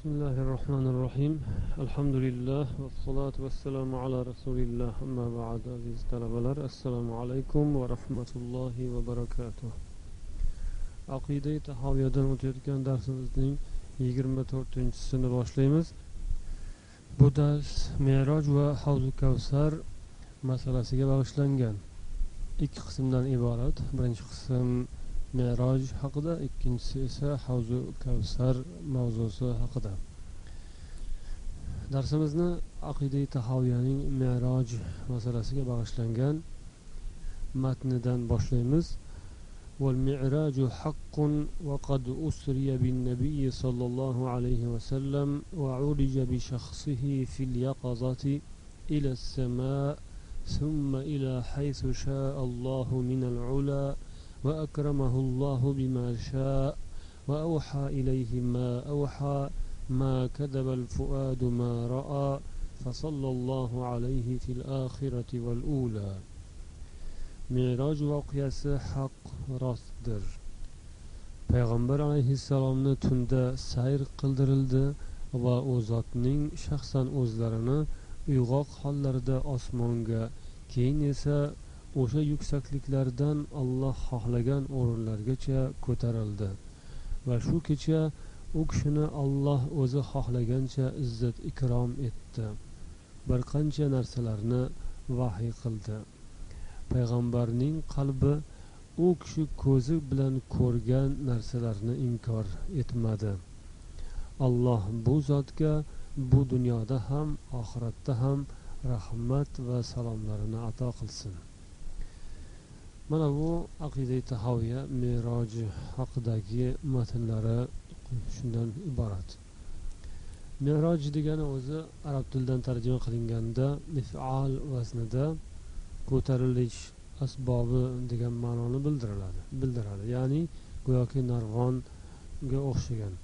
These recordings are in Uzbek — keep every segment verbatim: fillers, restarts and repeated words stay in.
Bismillahirrahmanirrahim. Alhamdulillah va salatu vassalamu ala rasulillah. Amma ba'd. Aziz talabalar, assalomu alaykum va rahmatullohi va barakatuh. Aqida-i tahoviyadan o'tayotgan darsimizning yigirma to'rtinchisini boshlaymiz. Bu dars Me'roj va Havzu Kavsar masalasiga bag'ishlangan. Ikki qismdan iborat. Birinchi qism Me'roj haqida, ikkinchisi esa Havzu Kavsar mavzusi haqida. Darsimizni Aqida-i tahoviyaning Me'roj masalasiga bag'ishlangan matnidan boshlaymiz. والمعراج حق وقد أسري بالنبي صلى الله عليه وسلم وعرج بشخصه في اليقظة إلى السماء ثم إلى حيث شاء الله من العلا وأكرمه الله بما شاء وأوحى إليه ما أوحى ما كذب الفؤاد ما رأى فصلى الله عليه في الآخرة والأولى. Me'roj voqeasi haq rostdir. Payg'ambar alayhissalomni tunda sayr qildirildi va u zotning shaxsan o'zlarini uyg'oq hollarida osmonga, keyin esa o'sha yuksakliklardan Alloh xohlagan o'rinlargacha ko'tarildi va shu kecha u kishini Alloh o'zi xohlagancha izzat ikrom etdi. Bir qancha narsalarni vahiy qildi. Payg'ambarning qalbi u kishi ko'zi bilan ko'rgan narsalarni inkor etmadi. Alloh bu zotga bu dunyoda ham oxiratda ham rahmat va salomlarini ato qilsin. Mana bu Aqida-i tahoviya Me'roj haqidagi matnlari shundan iborat. Me'roj degani o'zi arab tilidan tarjima qilinganda mif'al vaznida ko'tarilish asbobi degan ma'noni bildiradi. bildiradi. Ya'ni go'yoki narvonga o'xshagan.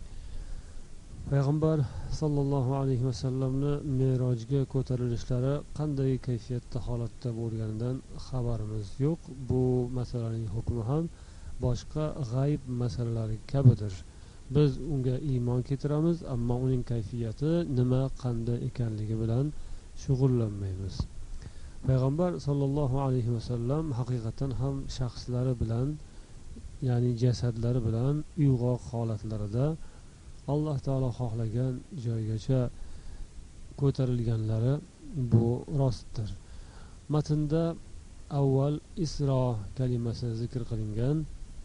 Payg'ambar sallallohu alayhi vasallamni Me'rojga ko'tarilishlari qanday kayfiyatda holatda bo'lganidan xabarimiz yo'q. Bu masalaning hukmi ham boshqa g'ayb masalalari kabidir. Biz unga iymon keltiramiz, ammo uning kayfiyati nima, qanday ekanligi bilan shug'ullanmaymiz. Payg'ambar sallallohu alayhi vasallam haqiqatan ham shaxslari bilan, ya'ni jasadlari bilan uyg'oq holatlarida Alloh taolo xohlagan joygacha ko'tarilganlari bu rostdir. Matnda avval Isro kalimasi zikr qilingan.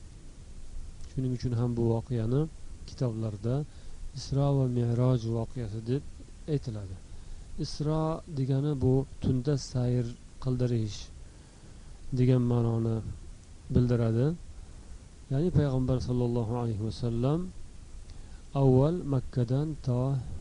Shuning uchun ham bu voqeani kitoblarda Isro va Me'roj voqeasi deb aytiladi. Isro degani bu tunda sayr qildirish degan ma'noni bildiradi. Ya'ni payg'ambar sallallohu alayhi vasallam avval Makkadan to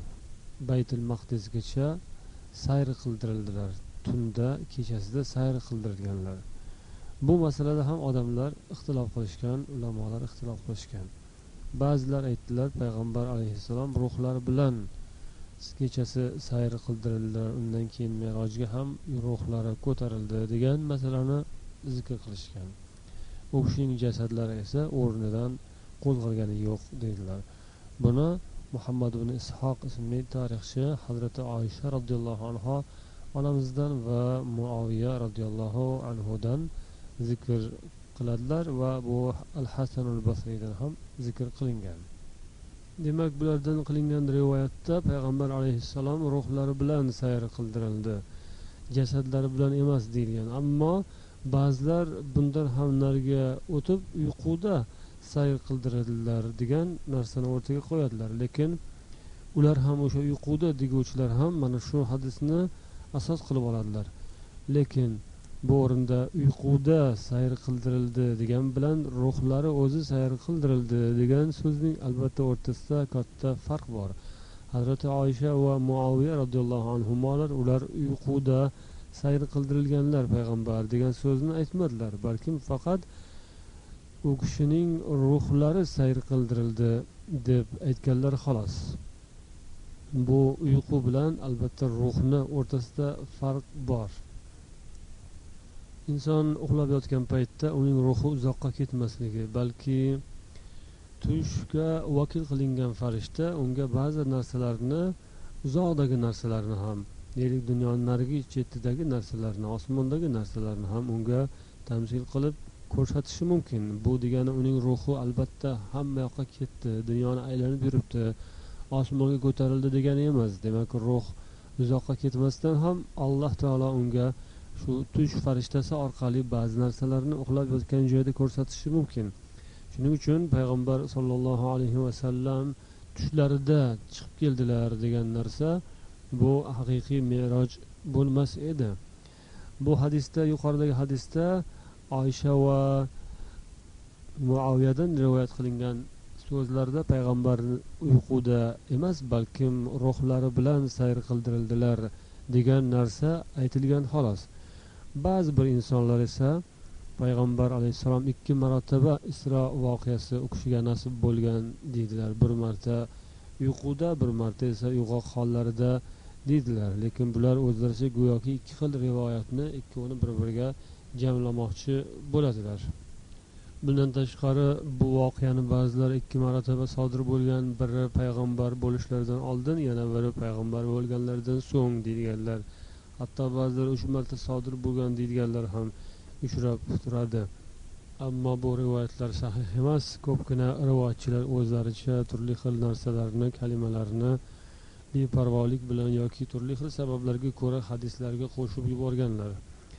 Baytul Maqdisgacha sayr qildirildilar. Tunda, kechasida sayr qildirilganlar. Bu masalada ham odamlar ixtilof qilishgan, ulamolar ixtilof qilishgan. Ba'zilar aytdilar, payg'ambar alayhissalom ruhlar bilan kechasi sayr qildirildilar, undan keyin Me'rojga ham ruhlari ko'tarildi degan masalani zikr qilishgan. U kishining jasadlari esa o'rnidan qo'zg'algani yo'q dedilar. Buni Muhammad ibn Ishoq ismli tarixchi Hazrati Oysha radhiyallohu anha onamizdan va Muaviya radhiyallohu anhudan zikr qiladilar va bu Al-Hasan al-Basriydan ham zikr qilingan. Demak, bulardan qilingan rivoyatda payg'ambar alayhissalom ruhlari bilan sayr qildirildi, jasadlari bilan emas deyilgan. Ammo ba'zilar bundan ham nariga o'tib uyquda sayr qildirildilar degan narsani o'rtaga qo'yadilar. Lekin ular ham o'sha uyquda deguvchilar ham mana shu hadisni asos qilib oladilar. Lekin bu o'rinda uyquda sayr qildirildi degan bilan ruhlari o'zi sayr qildirildi degan so'zning albatta o'rtasida katta farq bor. Hazrati Oysha va Muaviya radhiyallohu anhumolar ular uyquda sayr qildirilganlar payg'ambar degan so'zni aytmadilar, balkim faqat u kishining ruhlari sayr qildirildi deb aytganlar xolos. Bu uyqu bilan albatta ruhni o'rtasida farq bor. Inson uxlab yotgan paytda uning ruhi uzoqqa ketmasligi, balki tushga vakil qilingan farishta unga ba'zi narsalarni, uzoqdagi narsalarni ham, deylik dunyoning narigi chetidagi narsalarni, osmondagi narsalarni ham unga tamsil qilib ko'rsatishi mumkin. Bu degani uning ruhi albatta hamma yoqqa ketdi, dunyoni aylanib yuribdi, osmonga ko'tarildi degani emas. Demak, ruh uzoqqa ketmasdan ham Alloh taolo unga shu tush farishtasi orqali ba'zi narsalarni uxlab yotgan joyda ko'rsatishi mumkin. Shuning uchun payg'ambar sollallohu alayhi vasallam tushlarida chiqib keldilar degan narsa bu haqiqiy me'roj bo'lmas edi. Bu hadisda, yuqoridagi hadisda Oysha va Muaviyadan rivoyat qilingan so'zlarda payg'ambar uyquda emas, balkim ruhlari bilan sayr qildirildilar degan narsa aytilgan xolos. Ba'zi bir insonlar esa payg'ambar alayhissalom ikki marotaba Isro voqeasi u kishiga nasib bo'lgan deydilar. Bir marta uyquda, bir marta esa uyg'oq hollarida deydilar. Lekin bular o'zlaricha go'yoki ikki xil rivoyatni, ikkovini bir-biriga jamlamoqchi bo'ladilar. Bundan tashqari bu voqeani ba'zilar ikki marotaba sodir bo'lgan, biri payg'ambar bo'lishlaridan oldin, yana biri payg'ambar bo'lganlaridan so'ng deydiganlar. Hatto ba'zilar uch marta sodir bo'lgan deydiganlar ham uchrab turadi. Ammo bu rivoyatlar sahih emas. Ko'pgina rivoyatchilar o'zlaricha turli xil narsalarni, kalimalarni beparvolik bilan yoki turli xil sabablarga ko'ra hadislarga qo'shib yuborganlar.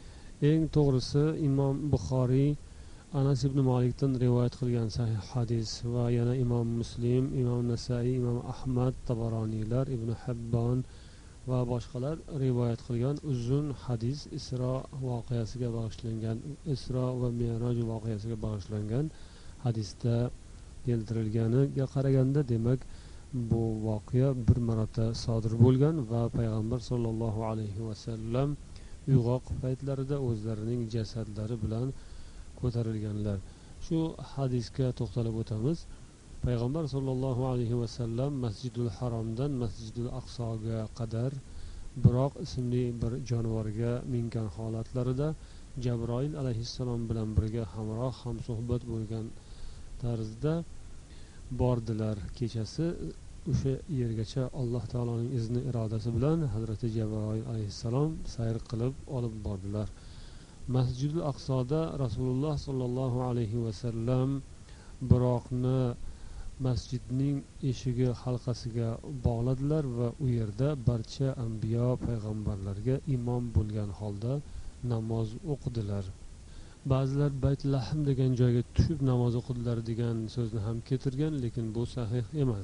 Eng to'g'risi Imom Buxoriy Anas ibn Malikdan rivoyat qilgan sahih hadis va yana Imom Muslim, Imom Nasai, Imom Ahmad, Tabaroniylar, Ibn Hibbon va boshqalar rivoyat qilgan uzun hadis Isro voqeasiga bag'ishlangan, Isro va Mi'roj voqeasiga bag'ishlangan hadisda keltirilganiga qaraganda, demak bu voqea bir marota sodir bo'lgan va payg'ambar sollallohu alayhi vasallam uyg'oq paytlarida o'zlarining jasadlari bilan ko'tarilganlar. Shu hadisga to'xtalib o'tamiz. Payg'ambar sollallohu alayhi vasallam Masjidul Haromdan Masjidul Aqsoga qadar Buroq ismli bir jonivorga mingan holatlarida Jabroil alayhissalom bilan birga hamroh, ham suhbat bo'lgan tarzda bordilar. Kechasi o'sha yergacha Alloh taoloning izni, irodasi bilan Hazrati Jabroil alayhissalom sayr qilib olib bordilar. Masjidul Aqsoda Rasululloh sollallohu alayhi vasallam Buroqni masjidning eshigi halqasiga bog'ladilar va u yerda barcha anbiyo payg'ambarlarga imom bo'lgan holda namoz o'qidilar. Ba'zilar Bayt Lahm degan joyga tushib namoz o'qidilar degan so'zni ham keltirgan, lekin bu sahih emas.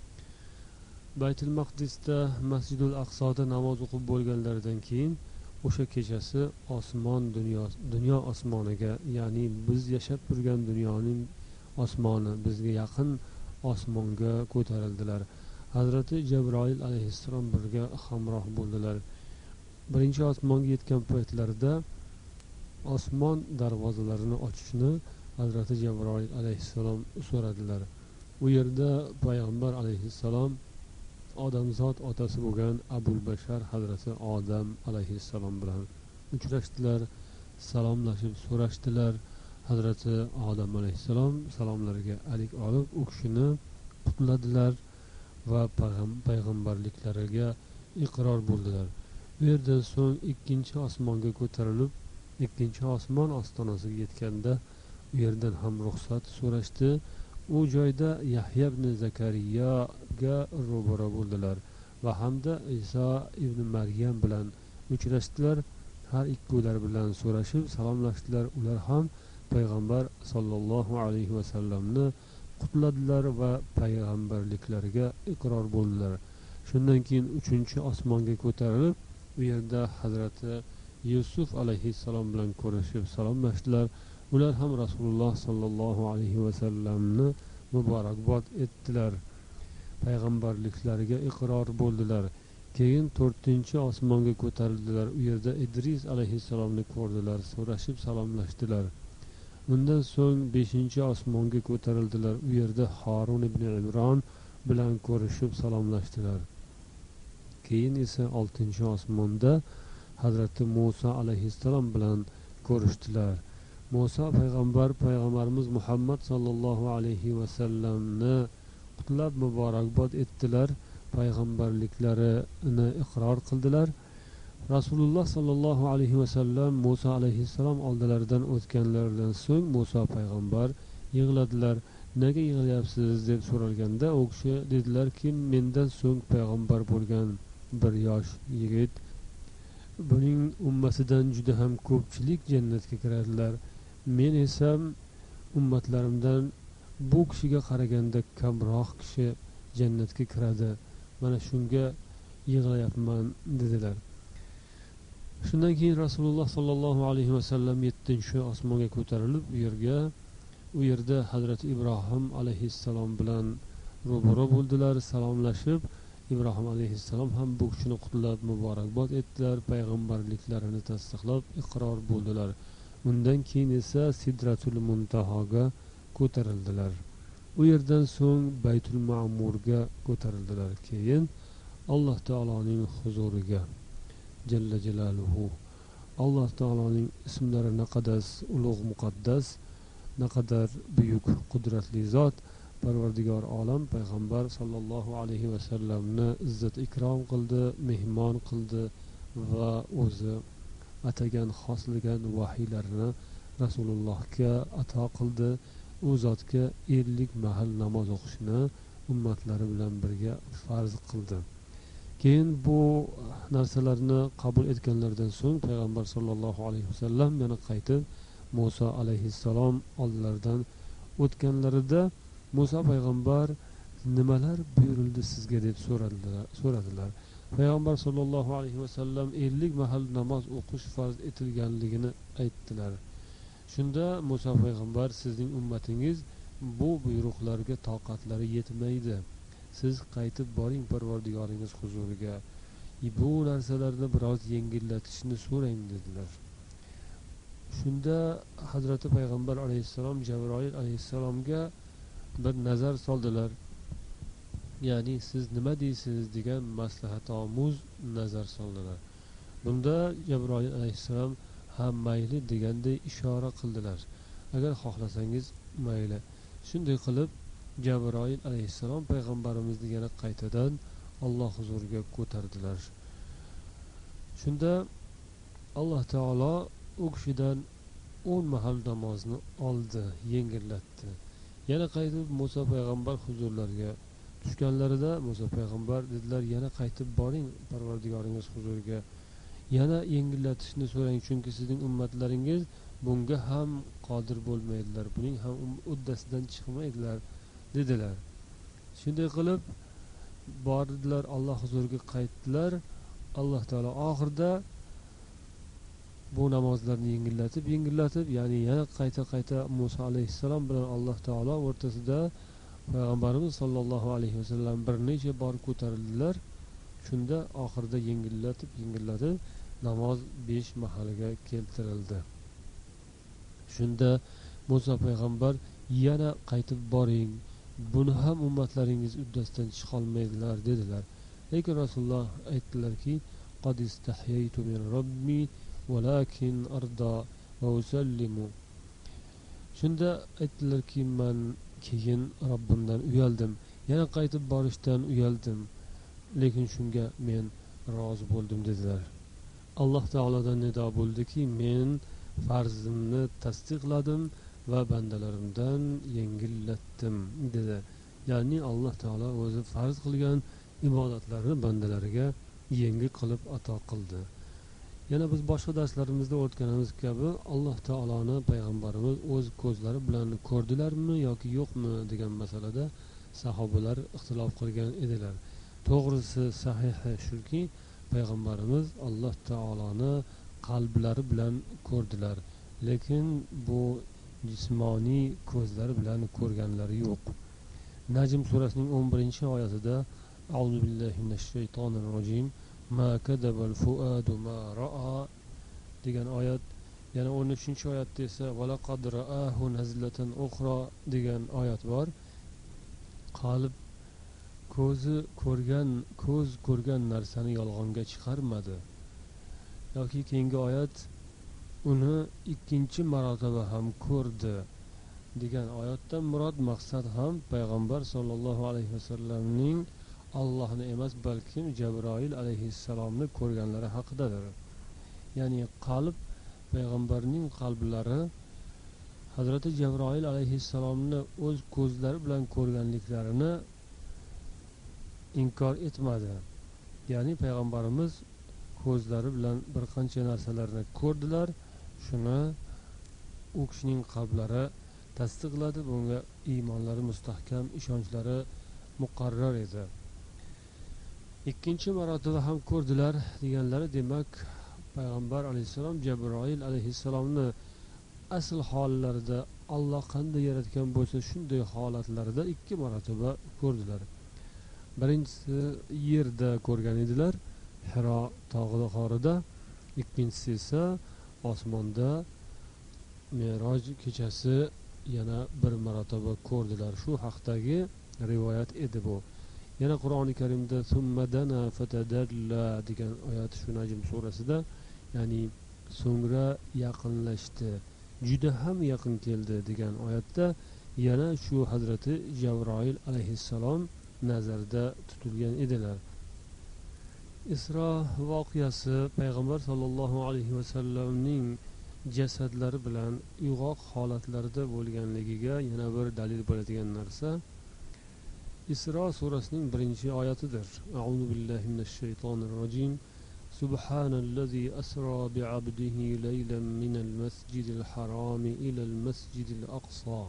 Baytul Maqdisda Masjidul Aqsoda namoz o'qib bo'lganlaridan keyin o'sha kechasi osmon dunyo dunyo osmoniga, ya'ni biz yashab turgan dunyoning osmoni, bizga yaqin osmonga ko'tarildilar. Hazrati Jabroil alayhissalom birga hamroh bo'ldilar. Birinchi osmonga yetgan paytlarida osmon darvozalarini ochishni Hazrati Jabroil alayhissalom so'radilar. U yerda payg'ambar alayhissalom odamzod otasi bo'lgan Abul Bashar Hazrati Odam alayhissalom bilan uchrashdilar, salomlashib so'rashdilar. Hazrati Odam alayhissalom salomlariga alik olib u kishini qutladilar va payg'ambarliklariga iqror bo'ldilar. U yerdan so'ng ikkinchi osmonga ko'tarilib, ikkinchi osmon ostonasiga yetganda u yerdan ham ruxsat so'rashdi. U joyda Yahya ibn Zakariyaga ro'baro bo'ldilar va hamda Iso ibn Maryam bilan uchrashdilar. Har ikkovlar bilan so'rashib salomlashdilar. Ular ham payg'ambar sollallohu alayhi vasallamni qutladilar va payg'ambarliklariga iqror bo'ldilar. Shundan keyin uchinchi osmonga ko'tarilib, u yerda Hazrati Yusuf alayhissalom bilan ko'rishib salomlashdilar. Ular ham Rasululloh sollallohu alayhi vasallamni muborakbod etdilar, payg'ambarliklariga iqror bo'ldilar. Keyin to'rtinchi osmonga ko'tarildilar. U yerda Idris alayhissalomni ko'rdilar, so'rashib salomlashdilar. Undan so'ng beshinchi osmonga ko'tarildilar. U yerda Harun ibn Imron bilan ko'rishib salomlashdilar. Keyin esa oltinchi osmonda Hazrati Musa alayhissalom bilan ko'rishdilar. Musa payg'ambar payg'ambarimiz Muhammad sallallohu alayhi vasallamni qutlab muborakbod etdilar, payg'ambarliklarini iqror qildilar. Rasululloh sallallohu alayhi vasallam Musa alayhissalom oldilaridan o'tganlaridan so'ng Musa payg'ambar yig'ladilar. Nega yig'layapsiz deb so'ralganda u kishi dedilarki, mendan so'ng payg'ambar bo'lgan bir yosh yigit, buning ummatidan juda ham ko'pchilik jannatga kiradilar, men esa ummatlarimdan bu kishiga qaraganda kamroq kishi jannatga kiradi, mana shunga yig'layapman dedilar. Shundan keyin Rasululloh sallallohu alayhi vasallam yettinchi osmonga ko'tarilib, u yerga u yerda Hazrati Ibrohim alayhissalom bilan ro'baro bo'ldilar, salomlashib. Ibrohim alayhissalom ham bu kishini qutlab muborakbod etdilar, payg'ambarliklarini tasdiqlab iqror bo'ldilar. Undan keyin esa Sidratul Muntahoga ko'tarildilar. U yerdan so'ng Baytul Ma'murga ko'tarildilar. Keyin Alloh taoloning huzuriga, Jalla Jalaluhu. Alloh taoloning ismlari naqadar ulug' muqaddas, naqadar buyuk qudratli zot. Parvardigor olam payg'ambar sallallohu alayhi vasallamni izzat ikrom qildi, mehmon qildi va o'zi atagan, xoslagan vahiylarini Rasulullohga ato qildi. U zotga ellik mahal namoz o'qishni ummatlari bilan birga farz qildi. Keyin bu narsalarni qabul etganlardan so'ng payg'ambar sallallohu alayhi vasallam yana qaytib Musa alayhissalom oldilaridan o'tganlarida Musa payg'ambar nimalar buyurildi sizga deb so'radilar. so'radilar. Payg'ambar sallallohu alayhi vasallam ellik mahal namoz o'qish farz etilganligini aytdilar. Shunda Musa payg'ambar, sizning ummatingiz bu buyruqlarga toqatlari yetmaydi. Siz qaytib boring Parvardigoringiz huzuriga. Bu narsalarni biroz yengillatishni so'rang dedilar. Shunda Hazrati payg'ambar alayhissalom Jabroil alayhissalomga bir nazar soldilar. Ya'ni siz nima deysiz degan maslahatomuz nazar soldilar. Bunda Jabroil alayhissalom ham mayli deganday ishora qildilar. Agar xohlasangiz mayli. Shunday qilib Jabroil alayhissalom payg'ambarimizni yana qaytadan Alloh huzuriga ko'tardilar. Shunda Alloh taolo u kishidan o'n mahal namozni oldi, yengillatdi. Yana qaytib Musa payg'ambar huzurlariga tushganlarida Musa payg'ambar dedilar, yana qaytib boring Parvardigoringiz huzuriga. Yana yengillatishni so'rang, chunki sizning ummatlaringiz bunga ham qodir bo'lmaydilar, buning ham uddasidan chiqmaydilar dedilar. Shunday qilib bordilar, Alloh huzuriga qaytdilar. Alloh taolo oxirida bu namozlarni yengillatib yengillatib ya'ni yana qayta qayta Musa alayhissalom bilan Alloh taolo o'rtasida payg'ambarimiz sollallohu alayhi vasallam bir necha bor ko'tarildilar. Shunda oxirida yengillatib yengillatib namoz besh mahaliga keltirildi. Shunda Musa payg'ambar yana qaytib boring, buni ham ummatlaringiz uddasidan chiqolmaydilar dedilar. Lekin Rasululloh aytdilarki, qad istahyaytu min robbi valakin arda va usallimu. Shunda aytdilarki, men keyin Robbimdan uyaldim, yana qaytib borishdan uyaldim, lekin shunga men rozi bo'ldim dedilar. Alloh taolodan nido bo'ldiki, men farzimni tasdiqladim va bandalarimdan yengillatdim dedi. Ya'ni Alloh taolo o'zi farz qilgan ibodatlarni bandalariga yengil qilib ato qildi. Yana biz boshqa darslarimizda o'tganimiz kabi Alloh taoloni payg'ambarimiz o'z ko'zlari bilan ko'rdilarmi yoki yo'qmi degan masalada sahobalar ixtilof qilgan edilar. To'g'risi sahihi shuki, payg'ambarimiz Alloh taoloni qalblari bilan ko'rdilar, lekin bu jismoniy ko'zlari bilan ko'rganlari yo'q. Najm surasining o'n birinchi oyatida A'udhu billahi minash shaytonir rojim ma kadabal fuadu ma ra'a degan oyat, yana o'n uchinchi oyatda esa valaqad ra'ahu nazlatan ukhra degan oyat bor. Qalb ko'zi ko'rgan ko'z ko'rgan narsani yolg'onga chiqarmadi. Yoki keyingi oyat uni ikkinchi marotaba ham ko'rdi degan oyatdan murod maqsad ham payg'ambar sollallohu alayhi vasallamning Allohni emas balkim Jabroil alayhissalomni ko'rganlari haqidadir. Ya'ni qalb payg'ambarning qalblari Hazrati Jabroil alayhissalomni o'z ko'zlari bilan ko'rganliklarini inkor etmadi. Ya'ni payg'ambarimiz ko'zlari bilan bir qancha narsalarni ko'rdilar, shuni u kishining qalblari tasdiqladi, bunga iymonlari mustahkam, ishonchlari muqarrar edi. Ikkinchi marotaba ham ko'rdilar deganlari, demak payg'ambar alayhissalom Jabroil alayhissalomni asl hollarida Alloh qanday yaratgan bo'lsa shunday holatlarda ikki marotaba ko'rdilar. Birinchisi yerda ko'rgan edilar, Hiro tog'i g'orida, ikkinchisi esa osmonda Me'roj kechasi yana bir marotaba ko'rdilar. Shu haqdagi rivoyat edi bu. Yana Qur'oni Karimda summadana fatadalla degan oyat shu Najm surasida, ya'ni so'ngra yaqinlashdi, juda ham yaqin keldi degan oyatda yana shu Hazrati Jabroil alayhissalom nazarda tutilgan edilar. Isro voqeasi payg'ambar sollallohu alayhi vasallamning jasadlari bilan uyg'oq holatlarida bo'lganligiga yana bir dalil bo'ladigan narsa Isro surasining birinchi oyatidir. A'udhu billahi minash shaytonir rojim. Subhanallazi asra bi'abdihi laylan minal masjidil harami ilal masjidil aqsa.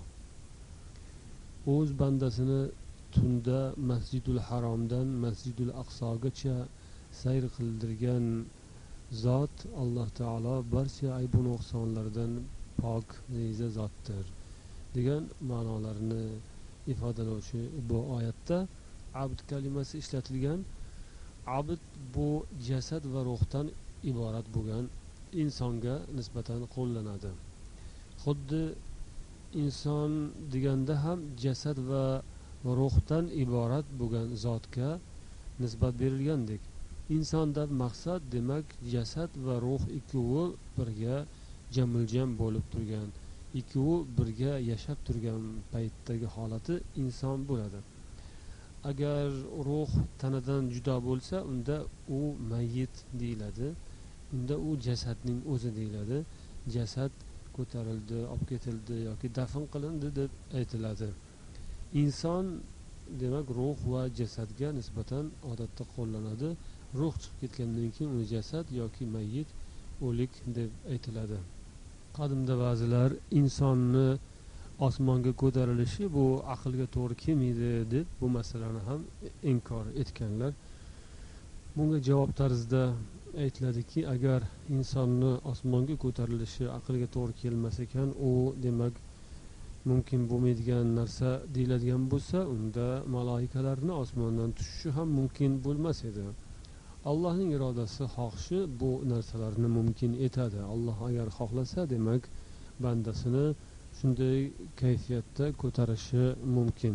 O'z bandasini tunda Masjidul Haromdan Masjidul Aqsogacha sayr qildirgan zot Alloh taolo barcha ayb va nuqsonlardan pok neza zotdir degan ma'nolarni ifodalovchi bu oyatda abd kalimasi ishlatilgan. Abd bu jasad va ruhdan iborat bo'lgan insonga nisbatan qo'llanadi. Xuddi inson deganda ham jasad va ruhdan iborat bo'lgan zotga nisbat berilgandek, insondan maqsad demak jasad va ruh ikkovi birga jamil-jam bo'lib turgan, ikkovi birga yashab turgan paytdagi holati inson bo'ladi. Agar ruh tanadan judo bo'lsa, unda u mayyit deyiladi, unda u jasadning o'zi deyiladi. Jasad ko'tarildi, olib ketildi yoki dafn qilindi deb aytiladi. Inson demak ruh va jasadga nisbatan odatda qo'llanadi. Ruh chiqib ketgandan keyin uni jasad yoki mayyit, o'lik deb aytiladi. Qadimda ba'zilar insonni osmonga ko'tarilishi bu aqlga to'g'ri kelmaydi deb bu masalani ham inkor etganlar. Bunga javob tarzida aytiladiki, agar insonni osmonga ko'tarilishi aqlga to'g'ri kelmas ekan, u demak mumkin bo'lmaydigan narsa deyiladigan bo'lsa, unda maloikalarni osmondan tushishi ham mumkin bo'lmas edi. Allohning irodasi, xohishi bu narsalarni mumkin etadi. Alloh agar xohlasa, demak bandasini shunday kayfiyatda ko'tarishi mumkin.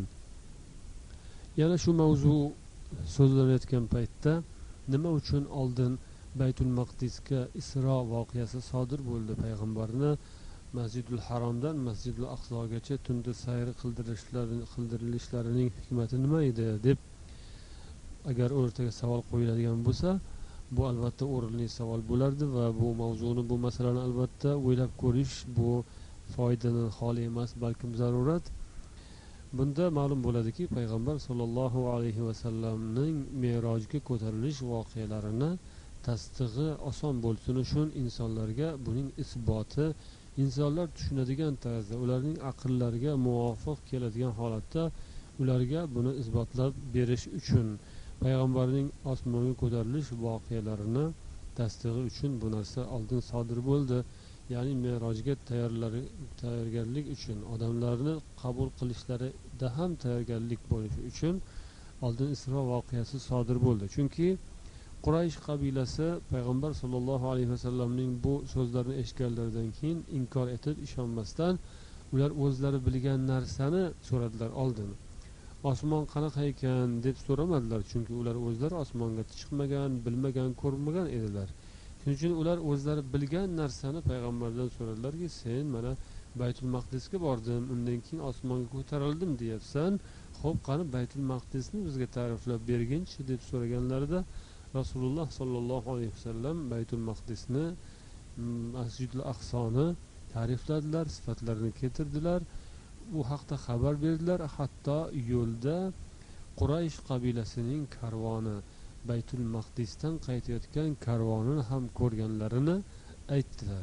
Yana shu mavzu so'zlanayotgan paytda nima uchun oldin Baytul Maqdisga Isro voqeasi sodir bo'ldi, payg'ambarni Masjidul Haromdan Masjidul Aqsogacha tunda sayr qildirilishlarining hikmati nima edi deb agar o'rtaga savol qo'yiladigan bo'lsa, bu albatta o'rinli savol bo'lardi va bu mavzuni, bu masalani albatta o'ylab ko'rish bu foydadan xoli emas, balkim zarurat. Bunda ma'lum bo'ladiki, payg'ambar sollallohu alayhi vasallamning Me'rojga ko'tarilish voqealarini tasdig'i oson bo'lsin uchun insonlarga buning isboti insonlar tushunadigan tarzda, ularning aqllariga muvofiq keladigan holatda ularga buni isbotlab berish uchun, payg'ambarning osmonga ko'tarilish voqealarini tasdig'i uchun bu narsa oldin sodir bo'ldi. Ya'ni Me'rojga tayyorgarlik uchun, odamlarni qabul qilishlarida ham tayyorgarlik bo'lishi uchun oldin Isro voqeasi sodir bo'ldi. Chunki Quraysh qabilasi payg'ambar sollallohu alayhi vasallamning bu so'zlarini eshitganlaridan keyin inkor etib ishonmasdan, ular o'zlari bilgan narsani so'radilar oldin. Osmon qanaqa ekan deb so'ramadilar, chunki ular o'zlari osmonga chiqmagan, bilmagan, ko'rmagan edilar. shuning uchun ular o'zlari bilgan narsani payg'ambardan so'radilarki, sen mana Baytul Maqdisga bordim, undan keyin osmonga ko'tarildim deyapsan, xo'p qani Baytul Maqdisni bizga ta'riflab berginchi deb so'raganlarida Rasululloh sollallohu alayhi vasallam Baytul Maqdisni, Masjidul Aqsoni ta'rifladilar, sifatlarini keltirdilar, bu haqda xabar berdilar. Hatto yo'lda Quraysh qabilasining karvoni, Baytul Maqdisdan qaytayotgan karvonini ham ko'rganlarini aytdilar.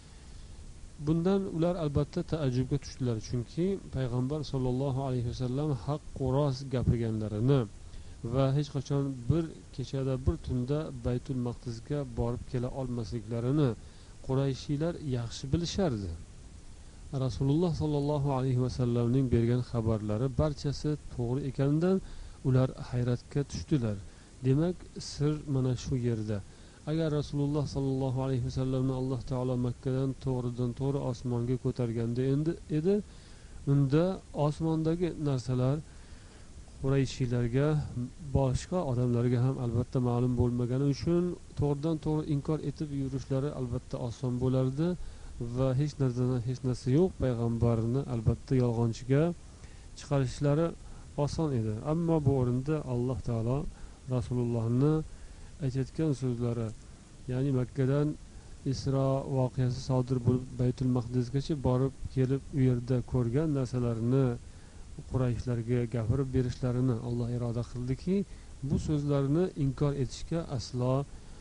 Bundan ular albatta taajjubga tushdilar, chunki payg'ambar sollallohu alayhi vasallam haq rost gapirganlarini va hech qachon bir kechada bir tunda Baytul Maqdisga borib kela olmasliklarini Qurayshiylar yaxshi bilishardi. Rasululloh sollallohu alayhi vasallamning bergan xabarlari barchasi to'g'ri ekanidan ular hayratga tushdilar. Demak, sir mana shu yerda. Agar Rasululloh sollallohu alayhi vasallamni Alloh taolo Makkadan to'g'ridan to'g'ri osmonga ko'targanda endi edi, unda osmondagi narsalar Qurayshiylarga, boshqa odamlarga ham albatta ma'lum bo'lmagani uchun to'g'ridan to'g'ri inkor etib yurishlari albatta oson bo'lardi va hech narsadan hech narsa yo'q payg'ambarni albatta yolg'onchiga chiqarishlari oson edi. Ammo bu o'rinda Alloh taolo Rasulullohni aytayotgan so'zlari, ya'ni Makkadan Isro voqeasi sodir bo'lib Baytul Maqdisgacha borib kelib u yerda ko'rgan narsalarini Qurayshlarga gapirib berishlarini Alloh iroda qildiki, bu so'zlarni inkor etishga aslo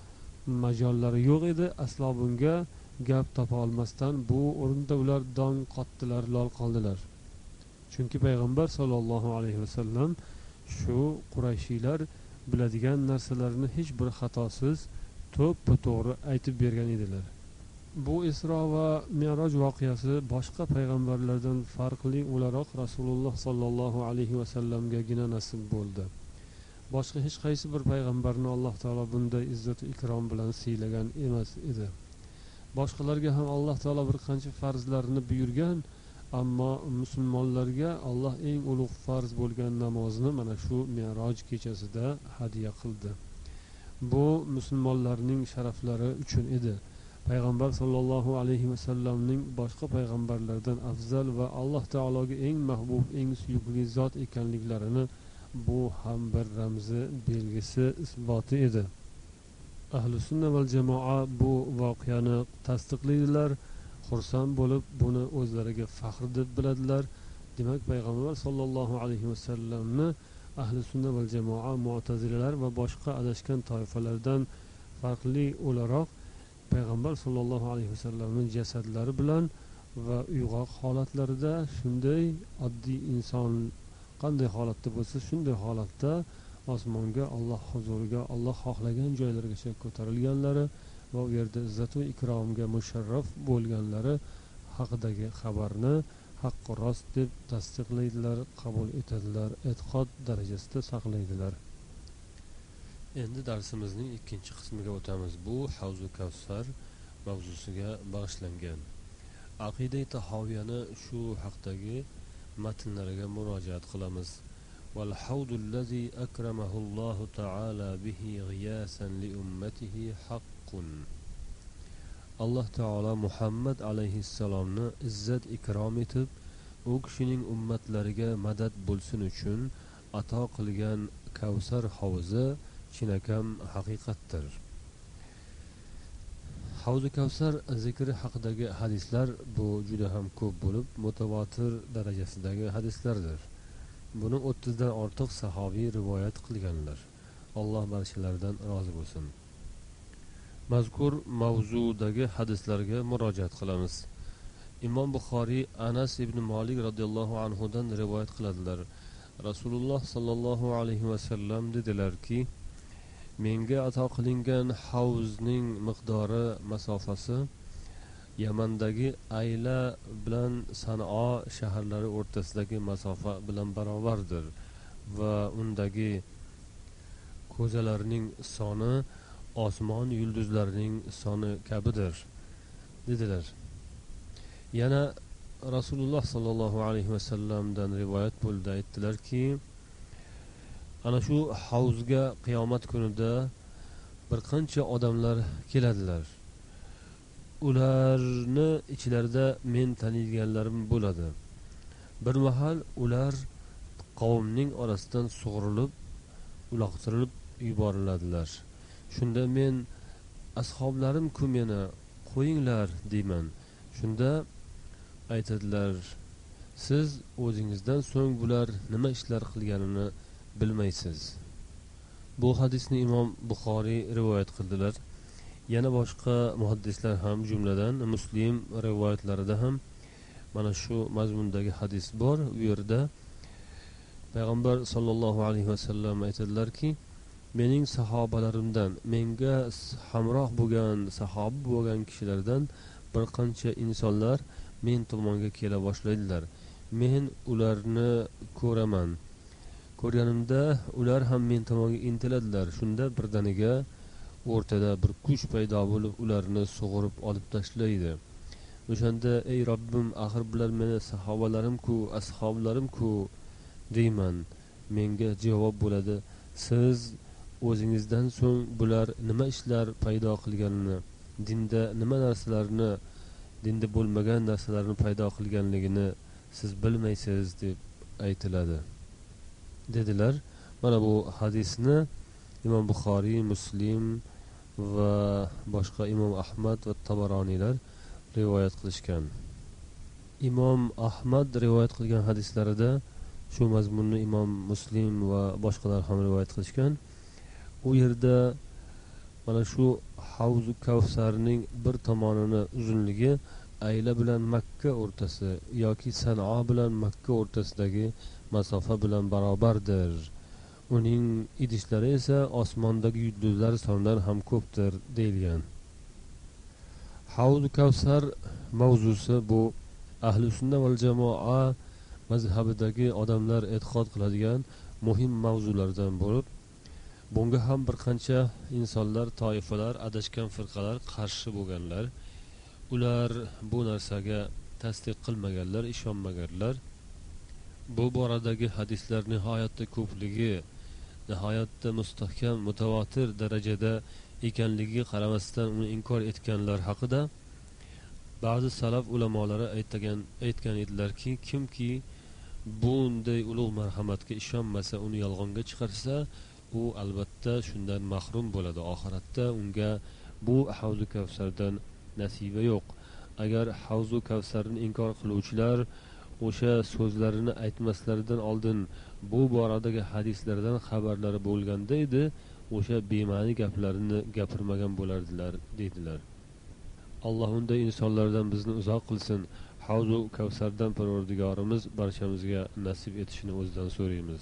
majollari yo'q edi. Aslo bunga gap topa olmasdan bu o'rinda ular dong qotdilar, lol qoldilar. Chunki payg'ambar sollallohu alayhi vasallam shu Qurayshiylar biladigan narsalarni hech bir xatosiz to'ppa to'g'ri aytib bergan edilar. Bu Isro va Mi'roj voqeasi boshqa payg'ambarlardan farqli o'laroq Rasululloh sollallohu alayhi vasallamgagina nasib bo'ldi. Boshqa hech qaysi bir payg'ambarni Alloh taolo bunday izzat va ikrom bilan siylagan emas edi. Boshqalarga ham Alloh taolo bir qancha farzlarni buyurgan, ammo musulmonlarga Alloh eng ulug' farz bo'lgan namozni mana shu Mi'roj kechasida hadya qildi. Bu musulmonlarning sharaflari uchun edi. Payg'ambar sollallohu alayhi vasallamning boshqa payg'ambarlardan afzal va Alloh taologa eng mahbub, eng suyukli zot ekanliklarini bu ham bir ramzi, belgisi, isboti edi. Ahli sunna val jamoa bu voqeani tasdiqlaydilar, xursand bo'lib buni o'zlariga faxr deb biladilar. Demak, payg'ambar sollallohu alayhi vasallamni ahli sunna val jamoa mu'tazilalar va boshqa adashgan toifalardan farqli o'laroq payg'ambar sollallohu alayhi vasallamning jasadlari bilan va uyg'oq holatlarida, shunday oddiy inson qanday holatda bo'lsa shunday holatda osmonga, Alloh huzuriga, Alloh xohlagan joylargacha ko'tarilganlari va u yerda izzat va ikromga musharraf bo'lganlari haqidagi xabarni haqqi rost deb tasdiqlaydilar, qabul etadilar, e'tiqod darajasida saqlaydilar. Endi darsimizning ikkinchi qismiga o'tamiz. Bu Havzu Kavsar mavzusiga bag'ishlangan. Aqida tahoviyani shu haqdagi matnlariga murojaat qilamiz. Wal hawdullazi akramahullohu ta'ala bihi ghiyasan li ummatihi haqqun. Alloh taolo Muhammad alayhissalomni izzat ikrom etib, u kishining ummatlariga madad bo'lsin uchun ato qilgan Kavsar havuzi chinakam haqiqatdir. Havzu Kavsar zikri haqidagi hadislar bu juda ham ko'p bo'lib, mutavotir darajasidagi hadislardir. Buni o'ttizdan ortiq sahobiy rivoyat qilganlar. Alloh barchalaridan rozi bo'lsin. Mazkur mavzudagi hadislarga murojaat qilamiz. Imom Buxoriy Anas ibn Malik radhiyallohu anhu dan rivoyat qiladilar. Rasululloh sallallohu alayhi vasallam dedilarki, menga ato qilingan havzning miqdori, masofasi Yamandagi Ayla bilan San'o shaharlari o'rtasidagi masofa bilan barobardir va undagi ko'zalarning soni osmon yulduzlarining soni kabidir dedilar. Yana Rasululloh sallallohu alayhi vasallamdan rivoyat bo'ldi, aytdilarki, ana shu havzga qiyomat kunida bir qancha odamlar keladilar. Ularni ichlarida men taniydiganlarim bo'ladi. Bir mahal ular qavmning orasidan sug'urilib uloqtirilib yuboriladilar. Shunda men ashoblarim-ku meni qo'yinglar deyman. Shunda aytadilar, siz o'zingizdan so'ng bular nima ishlar qilganini bilmaysiz. Bu hadisni imom Buxoriy rivoyat qildilar. Yana boshqa muhaddislar ham, jumladan Muslim rivoyatlarida ham mana shu mazmundagi hadis bor. U yerda payg'ambar sollallohu alayhi vasallam aytadilarki, mening sahobalarimdan, menga hamroh bo'lgan sahoba bo'lgan kishilardan bir qancha insonlar men tomonga kela boshlaydilar. Men ularni ko'raman. Ko'rganimda ular ham men tomonga intiladilar. Shunda birdaniga o'rtada bir kuch paydo bo'lib ularni sug'urib olib tashlaydi. O'shanda ey Robbim, axir bular meni sahobalarim-ku, ashoblarim-ku deyman. Menga javob bo'ladi, siz o'zingizdan so'ng bular nima ishlar paydo qilganini, dinda nima narsalarni, dinda bo'lmagan narsalarni paydo qilganligini siz bilmaysiz deb aytiladi dedilar. Mana bu hadisni imom Buxoriy, Muslim va boshqa imom Ahmad va Tabaroniylar rivoyat qilishgan. Imom Ahmad rivoyat qilgan hadislarida shu mazmunni imom Muslim va boshqalar ham rivoyat qilishgan. U yerda mana shu Havzu Kavsarning bir tomonini uzunligi Ayla bilan Makka o'rtasi yoki San'a bilan Makka o'rtasidagi masofa bilan barobardir. Uning idishlari esa osmondagi yulduzlar sonidan ham ko'pdir deyilgan. Havzu Kavsar mavzusi bu ahli sunna val jamoa mazhabidagi odamlar e'tiqod qiladigan muhim mavzulardan bo'lib, bunga ham bir qancha insonlar, toifalar, adashgan firqalar qarshi bo'lganlar. Ular bu narsaga tasdiq qilmaganlar, ishonmaganlar. Bu boradagi hadislar nihoyatda ko'pligi, nihoyatda mustahkam, mutavotir darajada ekanligiga qaramasdan uni inkor etganlar haqida ba'zi salaf ulamolari aytgan aytgan edilarki, kimki bunday ulug' marhamatga ishonmasa, uni yolg'onga chiqarsa, u albatta shundan mahrum bo'ladi. Oxiratda unga bu Havzu Kavsardan nasiba yo'q. Agar Havzu Kavsarni inkor qiluvchilar o'sha so'zlarini aytmaslaridan oldin bu boradagi hadislardan xabarlari bo'lganda edi, o'sha bema'ni gaplarini gapirmagan bo'lardilar dedilar. Alloh unday insonlardan bizni uzoq qilsin. Havzu Kavsardan Parvardigorimiz barchamizga nasib etishini o'zidan so'raymiz.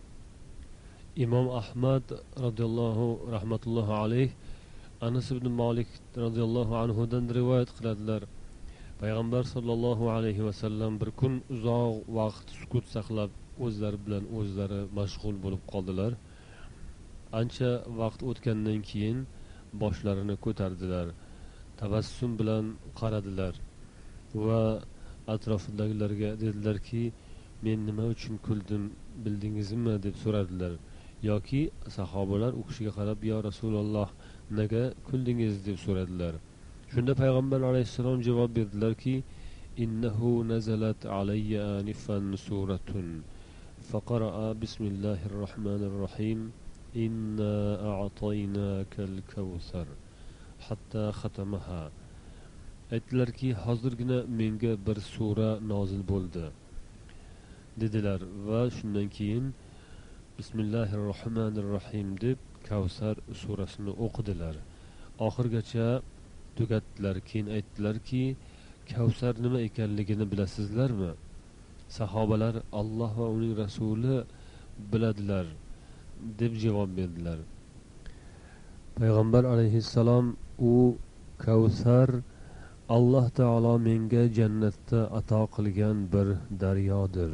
Imom Ahmad radhiyallohu rahmatullohi alayh Anas ibn Malik radhiyallohu anhu dan rivoyat qiladilar. Payg'ambar sollallohu alayhi vasallam bir kun uzoq vaqt sukut saqlab o'zlari bilan o'zlari mashg'ul bo'lib qoldilar. Ancha vaqt o'tgandan keyin boshlarini ko'tardilar, tabassum bilan qaradilar va atrofidagilarga dedilarki, men nima uchun kuldim bildingizmi deb so'radilar. Yoki sahobalar u kishiga qarab, yo Rasululloh, nega kuldingiz deb so'radilar. Shunda payg'ambar alayhissalom javob berdilarki, innahu nazalat alayya anifan suratun faqara'a bismillahir rohmanir rohim inna a'taynakal kawsar hatta khatamaha. Aytdilarki, hozirgina menga bir sura nozil bo'ldi dedilar va shundan keyin bismillahir rohmanir rohim deb Kavsar surasini o'qidilar. Oxirgacha tugatdilar. Keyin aytdilarki, Kavsar nima ekanligini bilasizlarmi? Sahobalar Alloh va uning rasuli biladilar deb javob berdilar. Payg'ambar alayhissalom, u Kavsar Alloh taolo menga jannatda ato qilgan bir daryodir.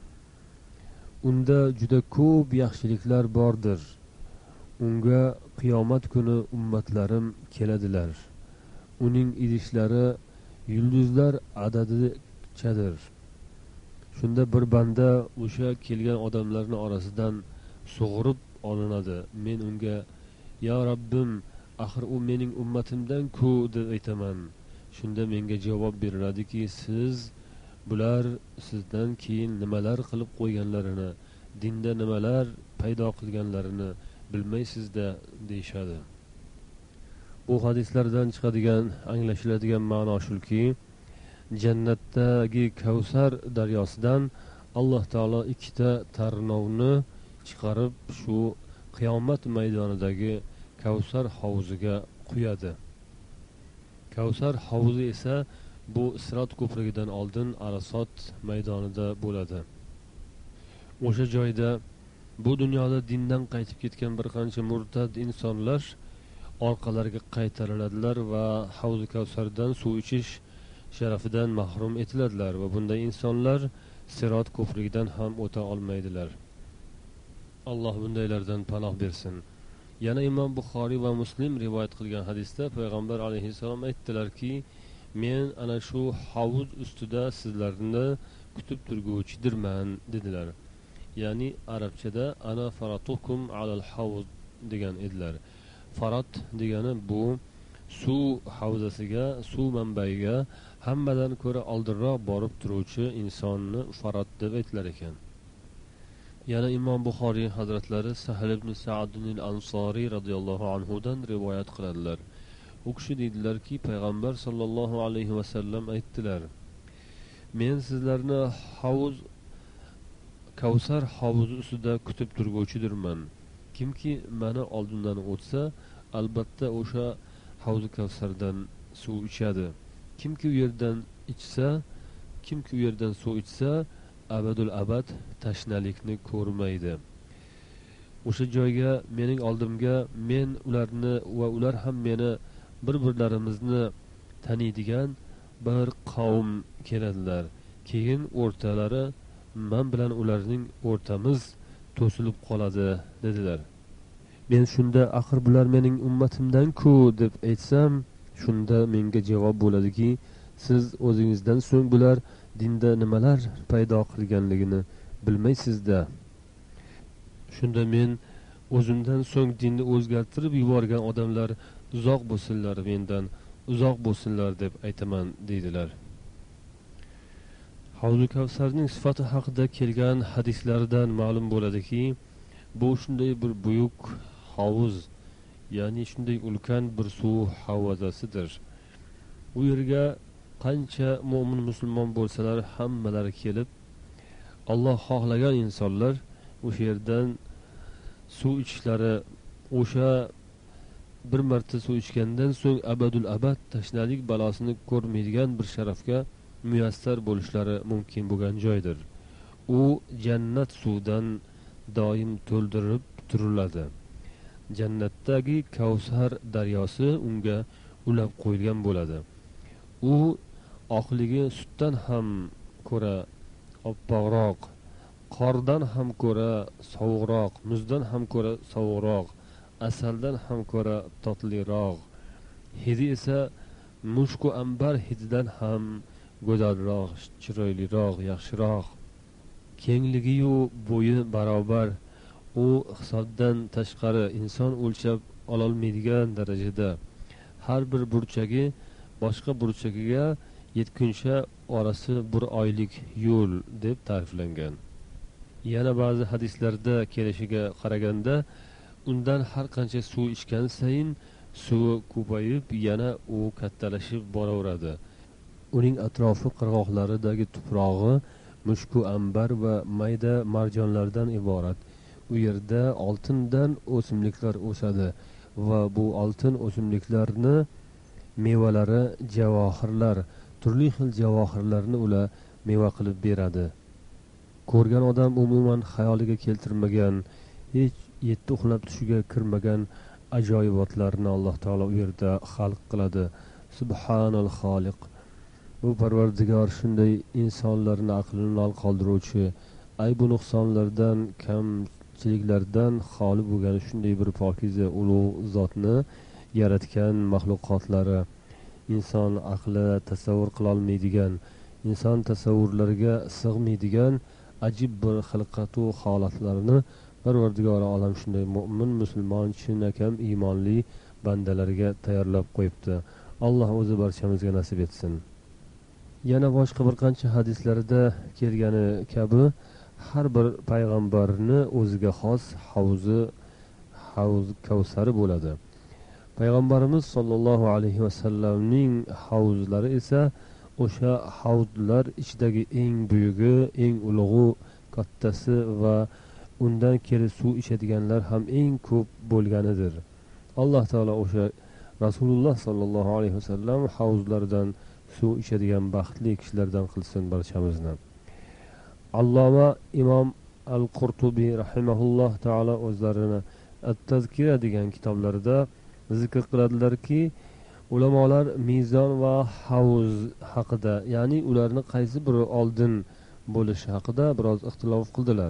Unda juda ko'p yaxshiliklar bordir. Unga qiyomat kuni ummatlarim keladilar. Uning idishlari yulduzlar adadichadir. Shunda bir banda o'sha kelgan odamlarning orasidan sug'urib olinadi. Men unga, yo Robbim, axir u mening ummatimdan ku deb aytaman. Shunda menga javob beriladiki, siz bular sizdan keyin nimalar qilib qo'yganlarini, dinda nimalar paydo qilganlarini bilmaysizda deyishadi. Bu hadislardan chiqadigan, anglashiladigan ma'no shuki, jannatdagi Kavsar daryosidan Alloh taolo ikkita tarnovni chiqarib shu qiyomat maydonidagi Kavsar havuziga quyadi. Kavsar havuzi esa bu Sirot ko'prigidan oldin Arasot maydonida bo'ladi. O'sha joyda bu dunyoda dindan qaytib ketgan bir qancha murtad insonlar orqalariga qaytariladilar va havzi Kavsardan suv ichish sharafidan mahrum etiladilar va bunday insonlar Sirot ko'prigidan ham o'ta olmaydilar. Alloh bundaylardan panoh bersin. Yana Imom Buxoriy va Muslim rivoyat qilgan hadisda payg'ambar alayhissalom aytdilarki, men ana shu havuz ustida sizlarni kutib turguvchidirman dedilar. Ya'ni arabchada ana faratukum alal havuz degan edilar. Farat degani bu suv havzasiga, suv manbaiga hammadan ko'ra oldinroq borib turuvchi insonni farat deb aytilar ekan. Yana Imom Buxoriy hazratlari Sahl ibn Sa'd al-Ansoriy radhiyallohu anhu dan rivoyat qiladilar. U kishi deydilarki, payg'ambar sollallohu alayhi va sallam aytdilar: men sizlarni havuz Kavsar havuzi ustida kutib turguvchidirman. Kimki meni oldimdan o'tsa, albatta o'sha havzi Kavsardan suv ichadi. Kimki u yerdan ichsa, kimki u yerdan suv ichsa, abadul abad tashnalikni ko'rmaydi. O'sha joyga, mening oldimga men ularni va ular ham meni bir-birlarimizni taniydigan bir qavm keladilar. Keyin o'rtalari men bilan ularning o'rtamiz to'silib qoladi dedilar. Men shunda axir bular mening ummatimdan-ku deb aytsam, shunda menga javob bo'ladiki, siz o'zingizdan so'ng bular dinda nimalar paydo qilganligini bilmaysizda. Shunda men o'zimdan so'ng dinni o'zgartirib yuborgan odamlar uzoq bo'lsinlar, mendan uzoq bo'lsinlar deb aytaman deydilar. Havzi Kavsarning sifati haqida kelgan hadislardan ma'lum bo'ladiki, bu shunday bir buyuk havuz, ya'ni shunday ulkan bir suv havzasidir. U yerga qancha mo'min musulmon bo'lsalar hammalari kelib, Alloh xohlagan insonlar o'sha yerdan suv ichishlari, o'sha bir marta suv ichgandan so'ng abadul abad tashnalik balosini ko'rmaydigan bir sharafga muyassar bo'lishlari mumkin bo'lgan joydir. U jannat suvdan doim to'ldirib turiladi. Jannatdagi Kavsar daryosi unga ulab qo'yilgan bo'ladi. U oqligi sutdan ham ko'ra oppoqroq, qordan ham ko'ra sovuqroq, muzdan ham ko'ra sovuqroq, asaldan ham ko'ra totliroq. Hidi esa mushku ambar hididan ham go'zalroq, chiroyliroq, yaxshiroq. Kengligi yu bo'yi barobar, u hisobdan tashqari inson o'lchab ololmaydigan darajada. Har bir burchagi boshqa burchagiga yetguncha orasi bir oylik yo'l deb ta'riflangan. Yana ba'zi hadislarda kelishiga qaraganda, undan har qancha suv ichgan sayin suvi ko'payib, yana u kattalashib boraveradi. Uning atrofi qirg'oqlaridagi tuprog'i mushku ambar va mayda marjonlardan iborat. U yerda oltindan o'simliklar o'sadi va bu oltin o'simliklarni mevalari javohirlar, turli xil javohirlarni ular meva qilib beradi. Ko'rgan odam umuman xayoliga keltirmagan, hech yetti uxlab tushiga kirmagan ajoyibotlarni Alloh taolo u yerda xalq qiladi. Subhanal xoliq. Bu Parvardigor shunday insonlarning aqlini lol qoldiruvchi, ayb va nuqsonlardan, kamchiliklardan xoli bo'lgan shunday bir pokiza ulug' zotni yaratgan maxluqotlari inson aqli tasavvur qila olmaydigan, inson tasavvurlariga sig'maydigan ajib bir xilqat va holatlarni Parvardigor olam shunday mo'min, musulmon, chinakam iymonli bandalarga tayyorlab qo'yibdi. Alloh o'zi barchamizga nasib etsin. Yana boshqa bir qancha hadislarda kelgani kabi har bir payg'ambarni o'ziga xos havzi havz kavsari bo'ladi. Payg'ambarimiz sollallohu alayhi vasallamning havzlari esa o'sha havzlar ichidagi eng buyugi, eng ulug'i, kattasi va undan kelib suv ichadiganlar ham eng ko'p bo'lganidir. Alloh taolo o'sha Rasululloh sollallohu alayhi vasallam havzlaridan suv ichadigan baxtli kishilardan qilsin barchamizni. Alloma Imom Al-Qurtubiy rahimahulloh taolo o'zlarini At-Tazkira degan kitoblarida zikr qiladilarki, ulamolar mizon va havz haqida, ya'ni ularni qaysi biri oldin bo'lishi haqida biroz ixtilof qildilar.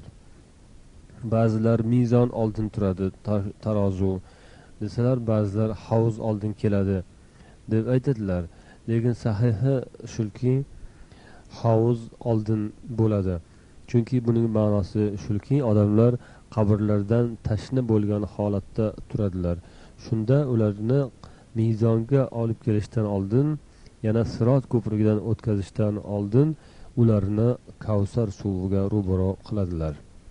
Ba'zilar mizon oldin turadi, tarozu desalar, ba'zilar havz oldin keladi deb aytadilar. Lekin sahihi shuki, havz oldin bo'ladi. Chunki buning ma'nosi shuki, odamlar qabrlardan tashna bo'lgan holatda turadilar. Shunda ularni mizonga olib kelishdan oldin, yana Sirot ko'prigidan o'tkazishdan oldin ularni Kavsar suviga ro'baro qiladilar.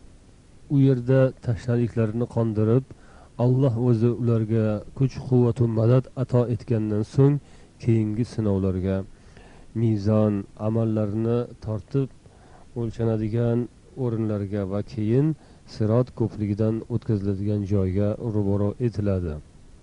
U yerda tashnaliklarini qondirib, Alloh o'zi ularga kuch-quvvat va madad ato etgandan so'ng keyingi sinovlarga, mizon amallarini tortib o'lchanadigan o'rinlarga va keyin Sirot ko'prigidan o'tkaziladigan joyga ro'baro etiladi.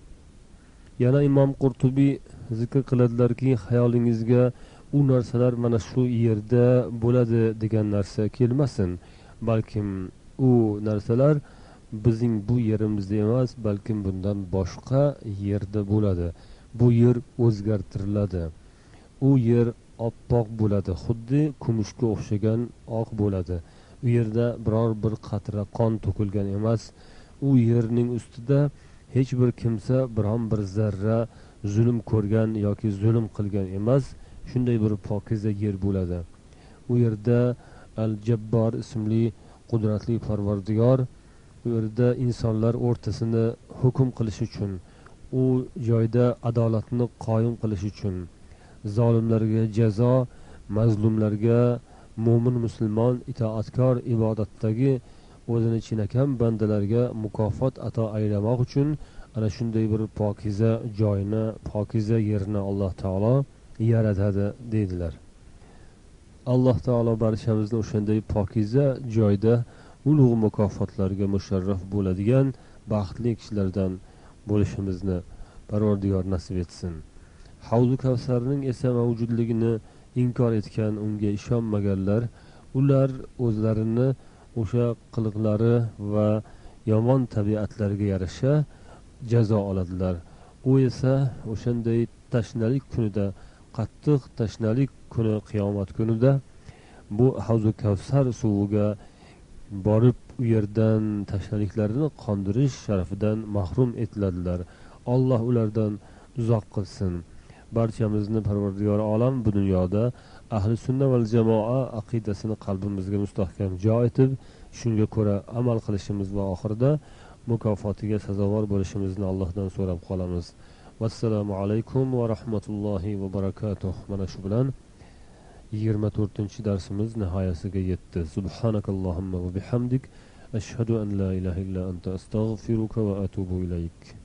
Yana Imom Qurtubiy zikr qiladilarki, xayolingizga u narsalar mana shu yerda bo'ladi degan narsa kelmasin. Balkim u narsalar bizning bu yerimizda emas, balkim bundan boshqa yerda bo'ladi. Bu yer o'zgartiriladi. U yer oppoq bo'ladi, xuddi kumushga o'xshagan oq bo'ladi. U yerda biror bir qatra qon to'kilgan emas. U yerning ustida hech bir kimsa biron bir zarra zulm ko'rgan yoki zulm qilgan emas. Shunday bir pokiza yer bo'ladi. U yerda Al-Jabbor ismli qudratli Parvardigor u yerda insonlar o'rtasini hukm qilish uchun, u joyda adolatni qoyim qilish uchun, zolimlarga jazo, mazlumlarga mo'min musulmon itoatkor ibodatdagi o'zini chinakam bandalarga mukofot ato aylamoq uchun ana shunday bir pokiza joyni, pokiza yerni Alloh taolo yaratadi deydilar. Alloh taolo barchamizni o'shanday pokiza joyda ulug' mukofotlarga musharraf bo'ladigan baxtli kishilardan bo'lishimizni Parvardigor nasib etsin. Havzu Kavsarning esa mavjudligini inkor etgan, unga ishonmaganlar, ular o'zlarini o'sha qiliqlari va yomon tabiatlariga yarasha jazo oladilar. U esa o'shanday tashnalik kunida, qattiq tashnalik kuni, qiyomat kunida bu Havzu Kavsar suviga borib u yerdan tashnaliklarini qondirish sharafidan mahrum etiladilar. Alloh ulardan uzoq qilsin. Barchamizni Parvardigor olam bu dunyoda ahli sunna val jamoa aqidasini qalbimizga mustahkam jo etib, shunga ko'ra amal qilishimiz va oxirida mukofotiga sazovor bo'lishimizni Allohdan so'rab qolamiz. Vassalomu alaykum va rahmatullohi va barakatuh. Mana shu bilan yigirma to'rtinchi darsimiz nihoyasiga yetdi. Subhanakallohumma va bihamdik, ashhadu an la ilaha illa anta astaghfiruka va atubu ilayk.